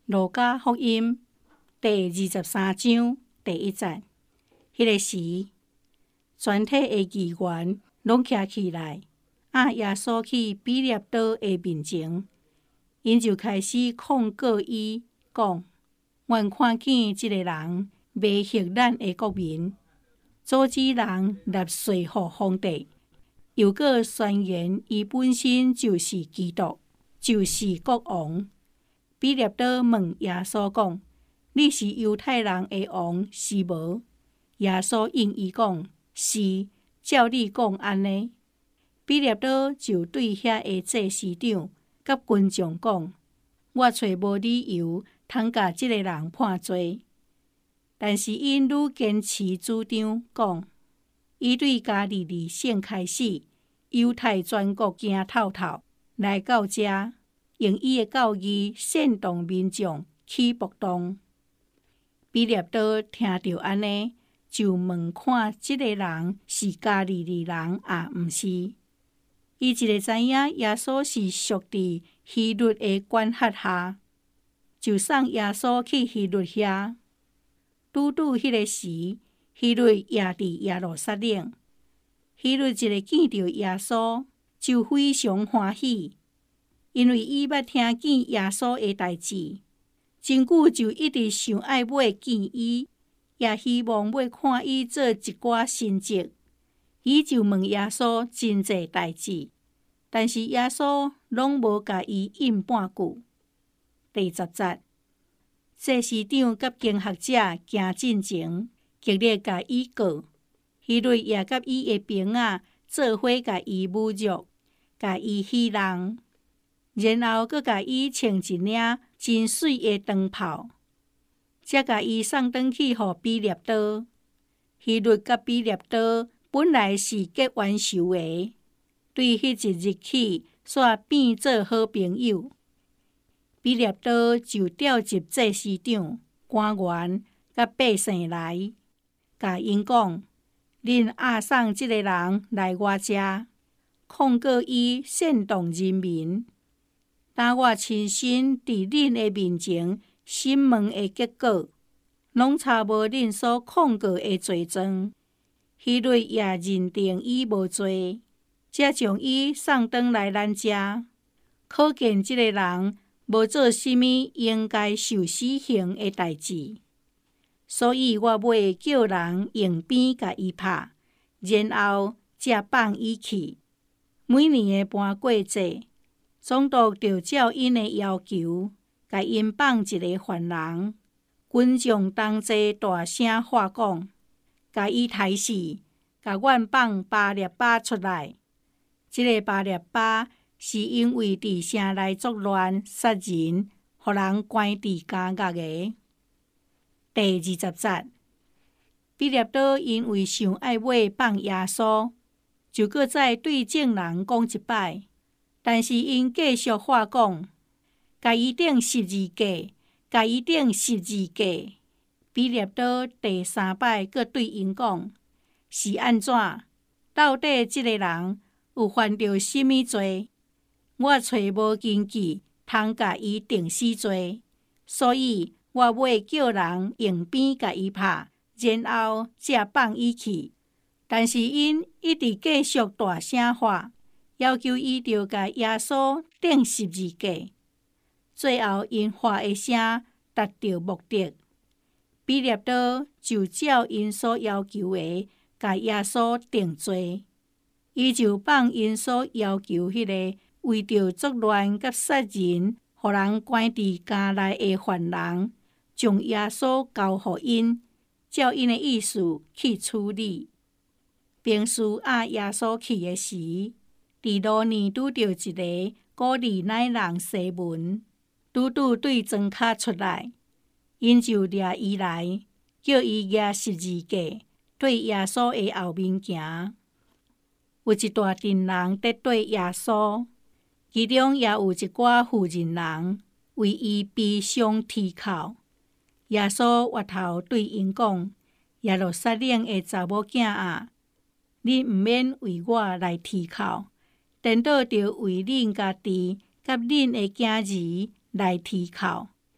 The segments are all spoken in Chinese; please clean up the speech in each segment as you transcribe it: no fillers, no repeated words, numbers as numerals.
路加福音第23章第1节，迄个时，全体的议员拢徛起来，耶稣去比列岛的面前，因就开始控告伊，讲：阮看见即个人迷惑咱的国民，阻止人纳税予皇帝，又搁宣言伊本身就是基督，就是国王。比列岛问耶稣讲：你是犹太人的王是无？耶稣应伊讲：是，照你讲安尼。比列岛就对遐的祭司长甲群众讲：我找无理由通甲即个人判罪。但是因愈坚持主张讲，伊对加利利县开始，犹太全国行透透，来到遮，用伊的教义煽动民众起暴动。比列岛听到安尼，就问看即个人是加利利人毋是。伊一个知影耶稣是属伫希律的管辖下，就送耶稣去希律遐。拄迄个时，希律也伫耶路撒冷。希律一个见到耶稣，就非常欢喜，因为伊捌听见耶稣的代志，真久就一直想爱要见伊，也希望要看伊做一寡神迹。伊就问耶稣真济代志，但是耶稣拢无甲伊应半句。第10节，祭司长甲经学者行进前，极力甲伊告。希律也甲伊的兵仔做伙甲伊侮辱，甲伊戏弄，然后佮甲伊穿一领真水的长袍，才甲伊送转去予比列岛。希律甲比列岛本来是结冤仇的，对迄一日起煞变做好朋友。比列岛就召集祭司长、官员甲百姓来，甲因讲：恁送即个人来我遮，控告伊煽动人民。当我亲身伫恁的面前审问的结果，拢查无恁所控告的罪状。希律也认定伊无罪，才将伊送转来咱遮。可见即个人无做啥物应该受死刑的代志，所以我要叫人用鞭甲伊拍，然后才放伊去。每年的搬过节，总督就照因的要求，甲因放一个犯人。群众同齐大声喝讲，甲伊杀死，甲阮放巴列巴出来。这个巴列巴是因为伫城内作乱杀人，互人关伫监狱的。第20节，比列岛因为想爱要放耶稣，就搁再对证人讲一摆，但是因继续话讲，甲伊钉十字架，甲伊钉十字架。比列岛第3摆搁对因讲，是安怎？到底这个人有犯着什么罪？我找无根据通甲伊定死罪，所以我要叫人用鞭甲伊拍，然后才放伊去。但是因一直继续大声喊，要求伊着甲耶稣钉十字架。最后因喊的声达到目的，比列岛就照因所要求的，甲耶稣定罪。伊就放因所要求迄个为着作乱甲杀人，互人关伫监内的犯人，将耶稣交予因，照因的意思去处理。兵士耶稣去的时，伫路呢拄着一个古利奈人西门，拄对庄脚出来，因就掠伊来，叫伊举十字架对耶稣的后面行。有一大群人在对耶稣，其中也有一寡妇人人为伊悲伤啼哭。耶稣回头对因讲：耶路撒冷的查某囝啊，你毋免为我来啼哭，颠倒着为恁家己甲恁的囝儿来啼哭，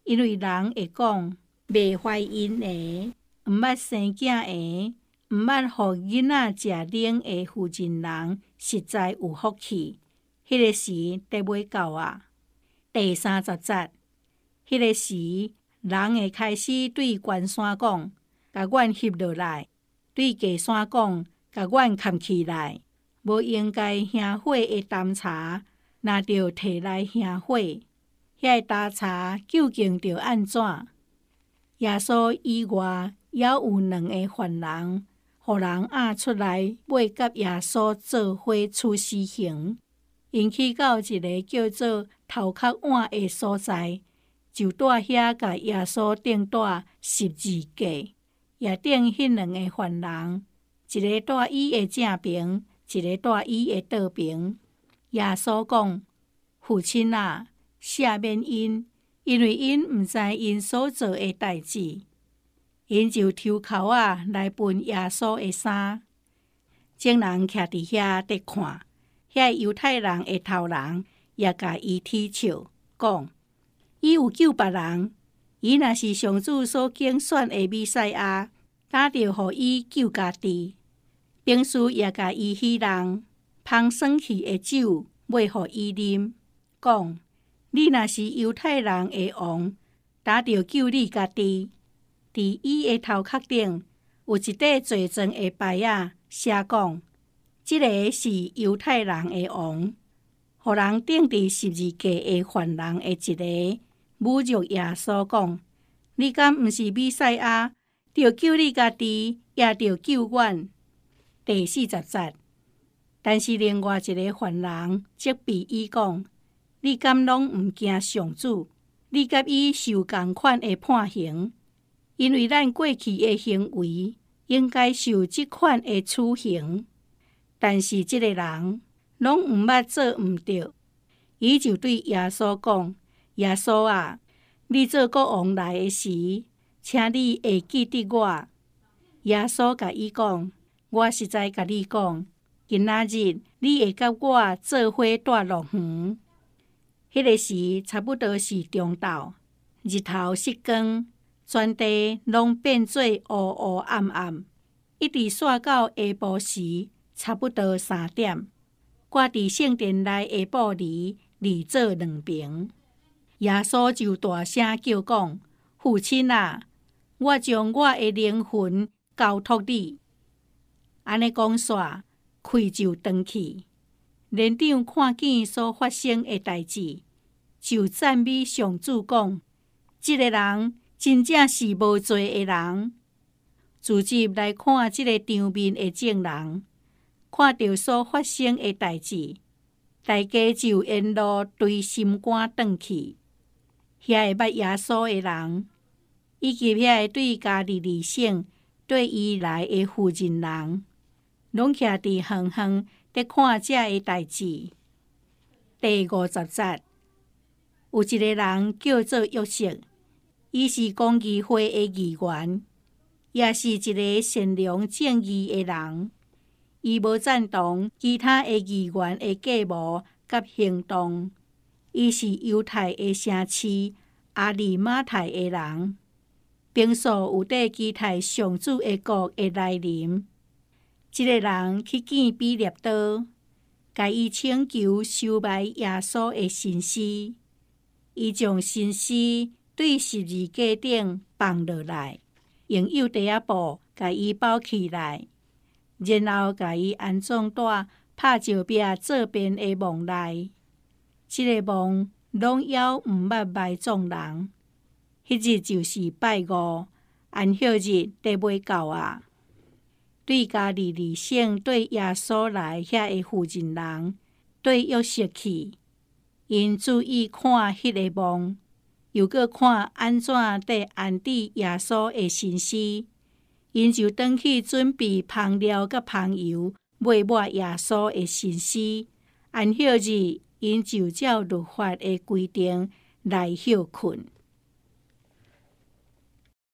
因为人会讲未怀孕的、毋捌生囝的、毋捌互囡仔食奶的妇人人，实在有福气。迄个时得尾到啊。第30节，迄个时人会开始对悬山讲，甲阮翕落来；对低山讲，甲阮扛起来。无应该香火的担柴，若着摕来香火，遐担柴究竟着安怎？耶稣以外，也有2个犯人，互人押出来，要甲耶稣做伙处死刑。因去到一个叫做头壳碗的所在，就住遐甲耶稣钉带十字架，也钉迄2个犯人，一个住伊的正边，一个住伊的倒边。耶稣讲：“父亲啊，赦免因，因为因毋知因所做的代志。”因就抽口仔来分耶稣的衫，众人徛伫遐伫看。遐犹太人的头人也甲伊踢笑，讲：“伊有救别人，伊若是上主所拣选的弥赛亚，打着互伊救家己。”兵士也甲伊戏弄，芳酸气的酒要互伊啉，讲：“你若是犹太人的王，打着救你家己。”伫伊的头壳顶有一块罪状的牌仔，写讲：“这个是犹太人的王。”互人钉伫十字架的犯人的一个，侮辱耶稣讲：“你敢毋是弥赛亚？着救你家己，也着救阮。”第40节，但是另外一个犯人责备伊讲：“你敢拢毋惊上主？你甲伊受同款的判刑，因为咱过去的行为应该受即款的处刑。”但是这个人拢毋捌做毋对，伊就对耶稣讲：“耶稣啊，你做国王来的时，请你会记得我。”耶稣甲伊讲：“我实在甲你讲，今仔日你会甲我做伙住乐园。”迄个时差不多是中昼，日头熄光，全地拢变做乌乌暗暗，一直煞到下晡时。差不多3点，挂伫圣殿内的布篱二做2边。耶稣就大声叫讲：“父亲啊，我将我的灵魂交托你。”安尼讲煞，气就断去。连长看见所发生的代志，就赞美上主讲：“这个人真正是无罪的人。”自入来看这个场面的众人，看到所发生的代志，大家就沿路对心肝转去。遐会捌耶稣的人，以及遐会对加利利省对伊来的妇人人，拢徛伫远远伫看这个代志。第50节，有一个人叫做约瑟，伊是公议会的议员，也是一个善良正义的人。伊无赞同其他的议员的计谋甲行动。伊是犹太的城市阿里马太的人，平素有缀期待上主的国的来临。这个人去见比列多，甲伊请求收买耶稣的身尸。伊将身尸对十字架顶放落来，用幼袋仔布甲伊包起来。然后，甲伊安装在拍石壁这边的墓内。这个墓拢要毋捌埋葬人。迄日就是拜五，安息日得尾到啊。对加利利省对耶稣来遐的妇人人，对约瑟去，因注意看迄个墓，又搁看安怎得安置耶稣的身尸。因就转去准备香料甲香油，抹抹耶稣的身尸。安息日，因就照律法的规定来休困。